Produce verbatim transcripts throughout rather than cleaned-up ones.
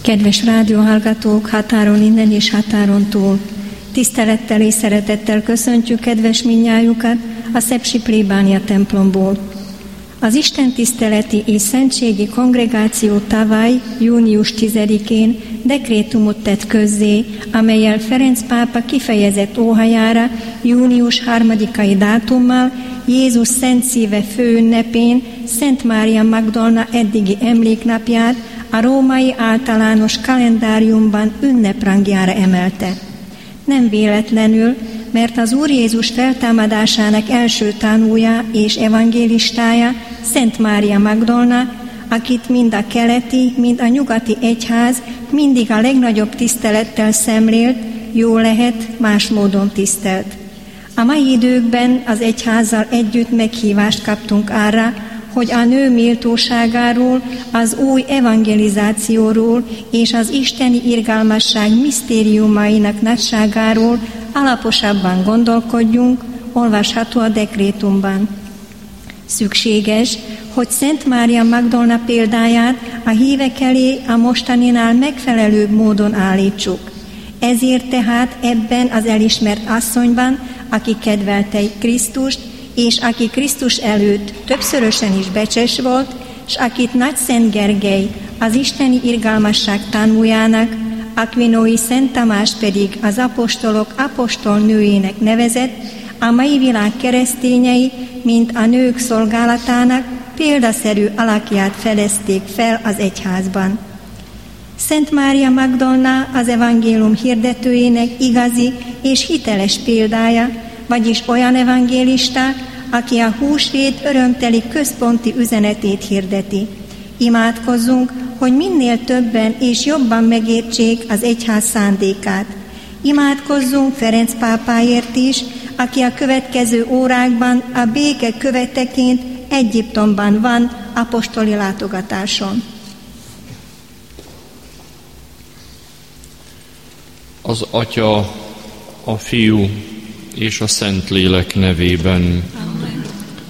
Kedves rádióhallgatók, határon innen és határon túl! Tisztelettel és szeretettel köszöntjük kedves mindnyájukat a szepsi plébánia templomból. Az Isten tiszteleti és szentségi kongregáció tavaly, június tizedikén dekrétumot tett közzé, amellyel Ferenc pápa kifejezett óhajára június harmadikai dátummal Jézus Szent Szíve főünnepén Szent Mária Magdolna eddigi emléknapját a római általános kalendáriumban ünneprangjára emelte. Nem véletlenül, mert az Úr Jézus feltámadásának első tanúja és evangélistája Szent Mária Magdolna, akit mind a keleti, mind a nyugati egyház mindig a legnagyobb tisztelettel szemlélt, jó lehet más módon tisztelt. A mai időkben az egyházzal együtt meghívást kaptunk arra, hogy a nő méltóságáról, az új evangelizációról és az isteni irgalmasság misztériumainak nagyságáról alaposabban gondolkodjunk, olvasható a dekrétumban. Szükséges, hogy Szent Mária Magdolna példáját a hívek elé a mostaninál megfelelőbb módon állítsuk. Ezért tehát ebben az elismert asszonyban, aki kedvelte Krisztust, és aki Krisztus előtt többszörösen is becses volt, s akit Nagy Szent Gergely az isteni irgalmasság tanújának, Akvinói Szent Tamás pedig az apostolok apostolnőjének nevezett, a mai világ keresztényei, mint a nők szolgálatának példaszerű alakját fedezték fel az egyházban. Szent Mária Magdolna az evangélium hirdetőjének igazi és hiteles példája, vagyis olyan evangélista, aki a húsvét örömteli központi üzenetét hirdeti. Imádkozzunk, hogy minél többen és jobban megértsék az egyház szándékát. Imádkozzunk Ferenc pápáért is, aki a következő órákban a béke követeként Egyiptomban van apostoli látogatáson. Az Atya, a Fiú és a Szentlélek nevében. Amen.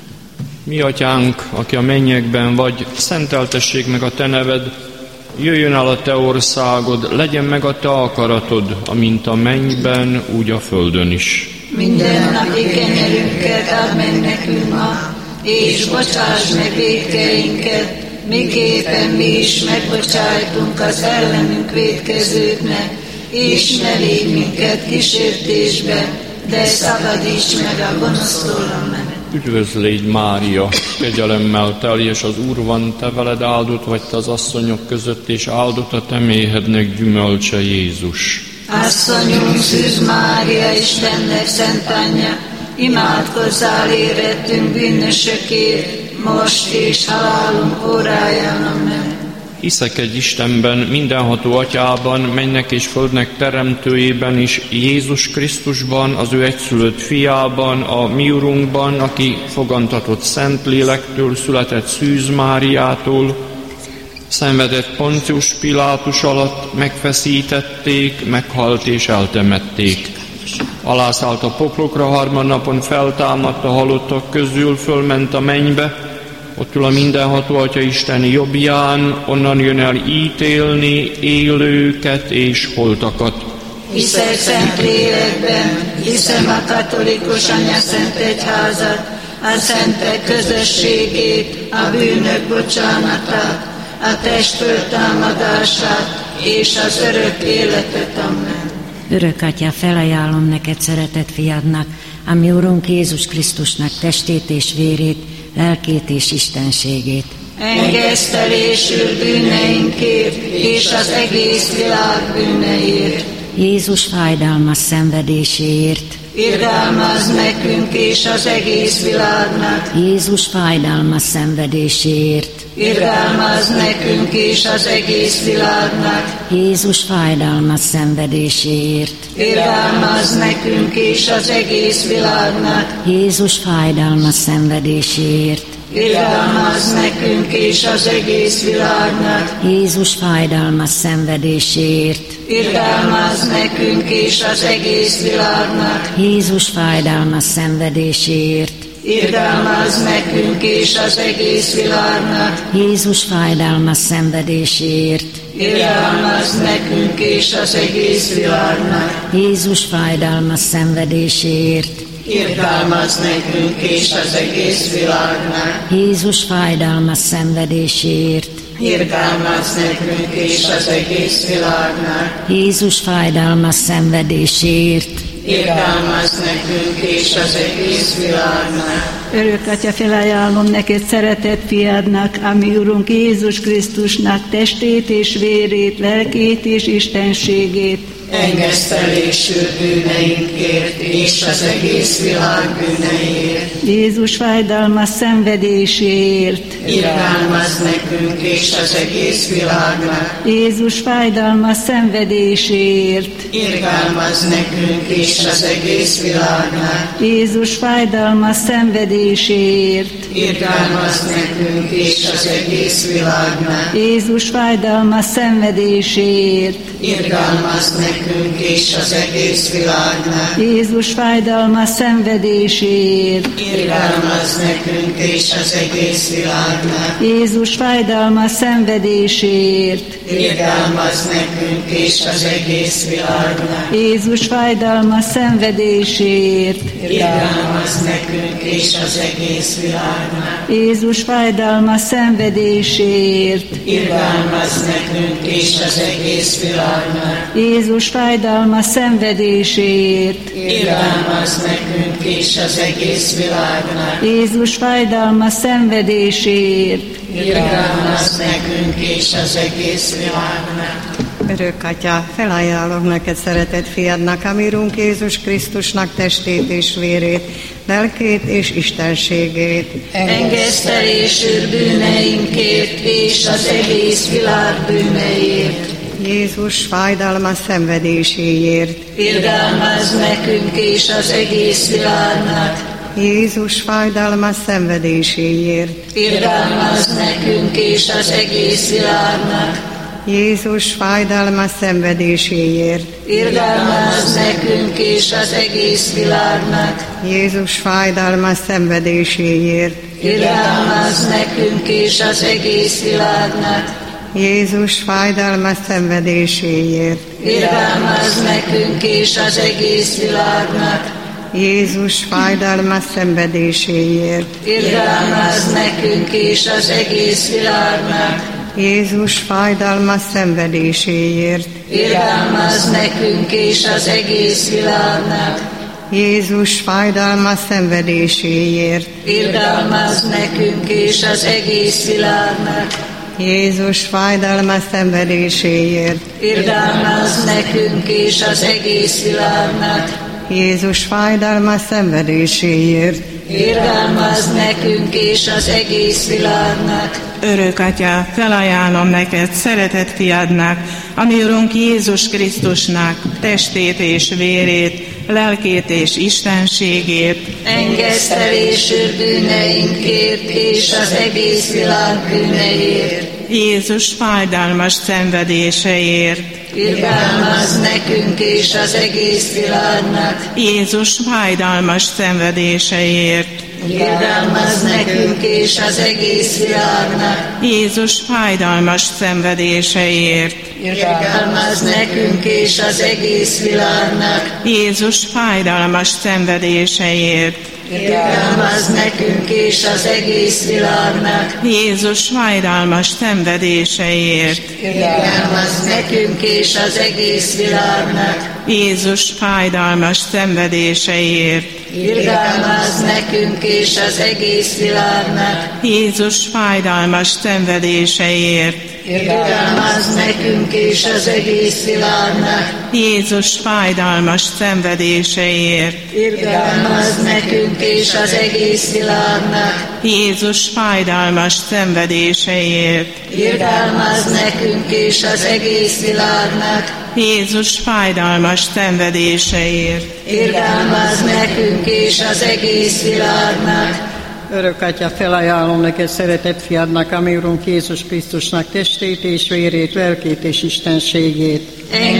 Mi Atyánk, aki a mennyekben vagy, szenteltessék meg a Te neved, jöjjön el a Te országod, legyen meg a Te akaratod, amint a mennyben, úgy a földön is. Minden napi kenyerünket add meg nekünk ma, és bocsáss meg vétkeinket, miképpen mi is megbocsájtunk az ellenünk vétkezőknek, és ne légy minket kísértésbe, de szabadíts meg a gonosztól. Amen. Üdvözlégy Mária, kegyelemmel teljes az Úr van, Te veled áldott vagy Te az asszonyok között, és áldott a Te méhednek gyümölcse Jézus. Asszonyunk, Szűz Mária, Istennek szent anyja, imádkozzál érettünk bűnösökért, most és halálunk óráján. Amen. Hiszek egy Istenben, mindenható Atyában, mennek és földnek teremtőjében is, Jézus Krisztusban, az ő egyszülött fiában, a mi Urunkban, aki fogantatott Szentlélektől, született Szűz Máriától, szenvedett Poncius Pilátus alatt, megfeszítették, meghalt és eltemették. Alászállt a poklokra, harmadnapon feltámadt a halottak közül, fölment a mennybe, ott ül a mindenható Atya Isten jobbján, onnan jön el ítélni élőket és holtakat. Hiszek szent lélekben, hiszem a katolikus anyaszent egyházat, a szentek közösségét, a bűnök bocsánatát, a test föltámadását és az örök életet. Amen. Örök Atya, felajánlom neked szeretett fiadnak, a mi Urunk Jézus Krisztusnak testét és vérét, lelkét és istenségét. Engesztelésül bűneinkért és az egész világ bűneiért. Jézus fájdalmas szenvedéséért. Irgalmazz nekünk és az egész világnak. Jézus fájdalmas szenvedéséért. Irgalmazz nekünk és az egész világnak. Jézus fájdalmas szenvedéséért. Irgalmazz nekünk és az egész világnak. Jézus fájdalmas szenvedéséért. Irgalmazz nekünk és az egész világnak. Jézus fájdalmas szenvedéséért. Irgalmazz nekünk és az egész világnak. Jézus fájdalmas szenvedéséért. irgalmazz nekünk és az egész világnak. Jézus fájdalmas szenvedéséért, irgalmazz nekünk és az egész világnak. Jézus fájdalmas szenvedéséért, irgalmazz nekünk és az egész világnak. Jézus fájdalmas szenvedéséért, irgalmazz nekünk és az egész világnak. Jézus fájdalmas szenvedéséért, irgalmazz nekünk és az egész világnak. Örök Atya, felajánlom neked szeretett fiadnak, ami Urunk Jézus Krisztusnak testét és vérét, lelkét és istenségét, engesztelésű bűneinkért és az egész világ bűneiért. Jézus fájdalmas szenvedéséért, irgalmazz nekünk és az egész világnak. Jézus fájdalmas szenvedéséért, irgalmazz nekünk és az egész világnak. Jézus fájdalmas szenvedéséért, irgalmazz nekünk és az egész világnak. Jézus fájdalmas szenvedéséért, irgalmazz nekünk és az egész világnak. Jézus fájdalmas szenvedéséért, irgalmazz nekünk és az egész világnak. Jézus fájdalmas szenvedéséért, irgalmazz nekünk és az egész világnak. Jézus fájdalmas szenvedéséért, irgalmazz nekünk és az egész világnak. Jézus fájdalmas szenvedéséért, irgalmazz nekünk és az egész világnak. Jézus fájdalmas szenvedéséért, irgalmazz nekünk és az egész világnak. Jézus fájdalmas szenvedéséért, irgalmazz nekünk és az egész világnak. Örök Atya, felajánlom neked szeretett fiadnak, ami Urunk Jézus Krisztusnak testét és vérét, lelkét és istenségét, engesztelésű bűneinkért és az egész világ bűneiért. Jézus fájdalmas szenvedéséért, irgalmazz nekünk és az egész világnak. Jézus fájdalmas szenvedéséért, irgalmazz nekünk és az egész világnak. Jézus fájdalmas szenvedéséért, irgalmazz nekünk és az egész világnak. Jézus fájdalmas szenvedéséért, irgalmazz nekünk és az egész világnak. Jézus fájdalmas szenvedéséért, irgalmazz nekünk és az egész világnak. Jézus fájdalmas szenvedéséért, irgalmazz nekünk és az egész világnak. Jézus fájdalmas szenvedéséért, irgalmazz nekünk és az egész világnak. Jézus fájdalmas szenvedéséért, irgalmazz nekünk és az egész világnak. Jézus fájdalmas szenvedéséért, irgalmazz nekünk és az egész világnak. Jézus fájdalmas szenvedéséért, irgalmazz nekünk és az egész világnak. Örök Atya, felajánlom neked szeretett fiadnak, ami Urunk Jézus Krisztusnak testét és vérét, lelkét és istenségét, engesztelésű bűneinkért és az egész világ bűneiért. Jézus fájdalmas szenvedéseért, irgalmazz nekünk és az egész világnak. Jézus fájdalmas szenvedéseért, irgalmazz nekünk és az egész világnak. Jézus fájdalmas szenvedéseért, irgalmazz nekünk és az egész világnak. Jézus fájdalmas szenvedéseért, irgalmazz nekünk és az egész világnak. Jézus fájdalmas szenvedéseért, irgalmazz nekünk és az egész világnak. Jézus fájdalmas szenvedéseért, irgalmazz nekünk és az egész világnak. Jézus fájdalmas szenvedéseért, irgalmazz nekünk és az egész világnak. Jézus fájdalmas szenvedéseért, irgalmazz nekünk és az egész világnak. Jézus fájdalmas szenvedéseért, irgalmazz nekünk és az egész világnak. Jézus fájdalmas szenvedéseért, irgalmazz nekünk és az egész világnak. Örök Atya, felajánlom neked szeretett fiadnak, ami Urunk Jézus Krisztusnak testét és vérét, lelkét és istenségét,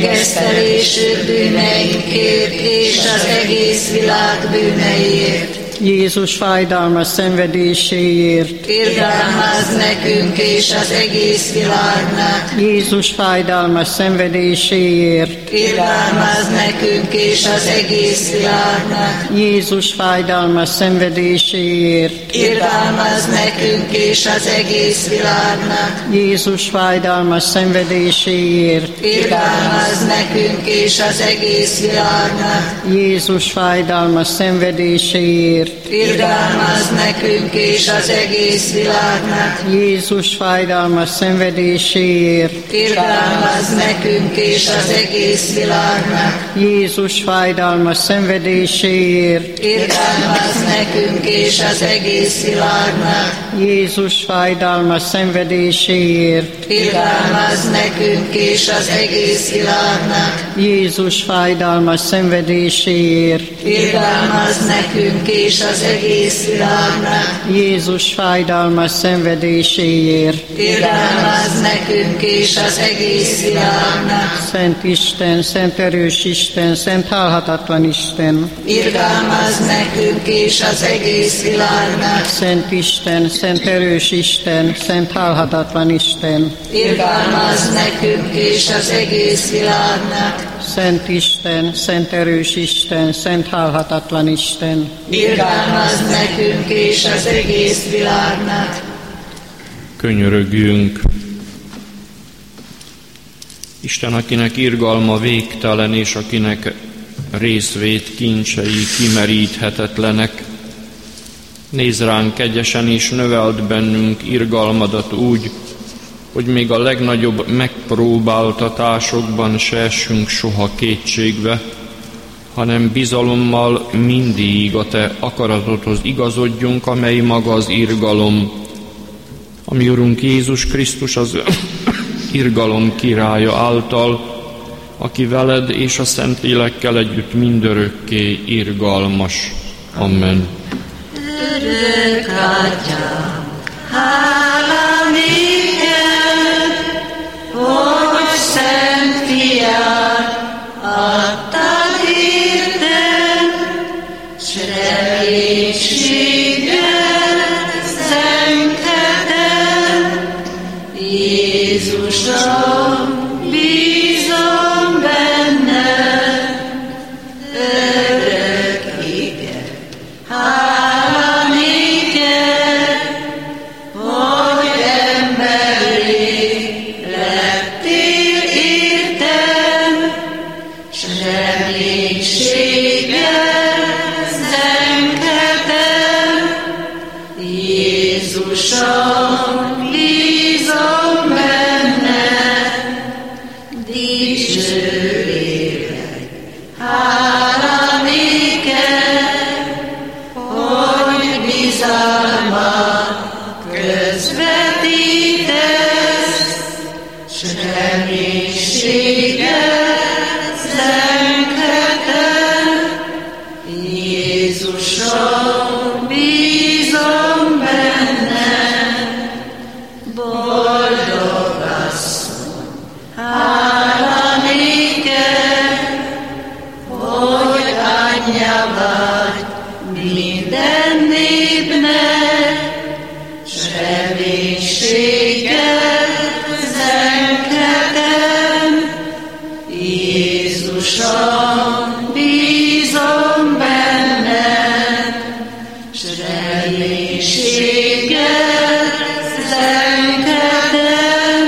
engesztelésű bűneinkért és az egész világ bűneiért. Jézus fájdalmas szenvedéséért, irgalmazz nekünk és az egész világnak. Jézus fájdalmas szenvedéséért, irgalmazz nekünk és az egész világnak. Jézus fájdalmas szenvedéséért, irgalmazz nekünk és az egész világnak. Jézus fájdalmas szenvedéséért, irgalmazz nekünk és az egész világnak. Jézus fájdalmas szenvedéséért, irgalmazz nekünk és az egész világnak. Jézus fájdalmas szenvedéséért, irgalmazz nekünk és az egész világnak. Jézus fájdalmas szenvedéséért, irgalmazz nekünk és az egész világnak. Jézus fájdalmas szenvedéséért, irgalmazz nekünk és az egész világnak. Jézus fájdalmas szenvedéséért, irgalmazz nekünk és az egész világnak. Jézus fájdalmas szenvedéséért, irgalmazz nekünk és az egész világnak. Szent Isten, szent erős Isten, szent halhatatlan Isten, irgalmazz nekünk és az egész világnak. Szent Isten, szent erős Isten, szent halhatatlan Isten, irgalmazz nekünk és az egész világnak. Szent Isten, szent erős Isten, szent halhatatlan Isten, irgalmazz nekünk és az egész világnak. Könyörögjünk. Isten, akinek irgalma végtelen, és akinek részvét kincsei kimeríthetetlenek, nézz ránk kegyesen, és növeld bennünk irgalmadat úgy, hogy még a legnagyobb megpróbáltatásokban se essünk soha kétségbe, hanem bizalommal mindig a Te akaratodhoz igazodjunk, amely maga az irgalom. Ami Urunk Jézus Krisztus az irgalom királya által, aki veled és a Szentlélekkel együtt mindörökké irgalmas. Amen. Örök Atyám, hála néked, hogy Szent Fiát adtad értem, s reménységgel szenvedem. Jézusom, bízom benned, örökig. Hála néked, hogy emberré lettél értem, s reménységgel szenvedem. Jézusom, bízom benned, dicső lélek. Hála néked, hogy bizalmat közvetítesz, s reménységgel szenvedem. Jézusom, bízom benned, boldog asszony. Hála néked, hogy anyja vagy minden népnek, s reménységgel szenvedem. Jézusom, bízom benned, s reménységgel szenvedem.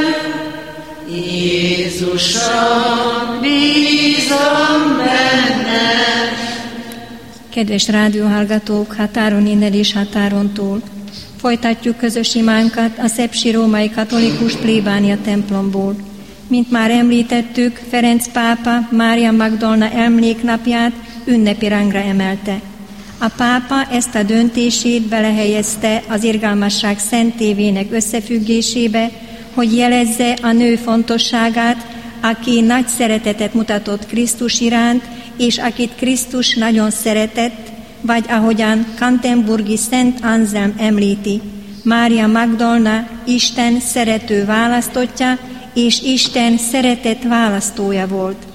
Jézusom, bízom benned. Kedves rádióhallgatók, határon innen és határon túl, folytatjuk közös imánkat a szepsi római katolikus plébánia templomból. Mint már említettük, Ferenc pápa Mária Magdolna emléknapját ünnepi rangra emelte. A pápa ezt a döntését belehelyezte az irgalmasság szentévének összefüggésébe, hogy jelezze a nő fontosságát, aki nagy szeretetet mutatott Krisztus iránt, és akit Krisztus nagyon szeretett, vagy ahogyan Canterburgi Szent Anselm említi, Mária Magdolna Isten szerető választottja, és Isten szeretett választója volt.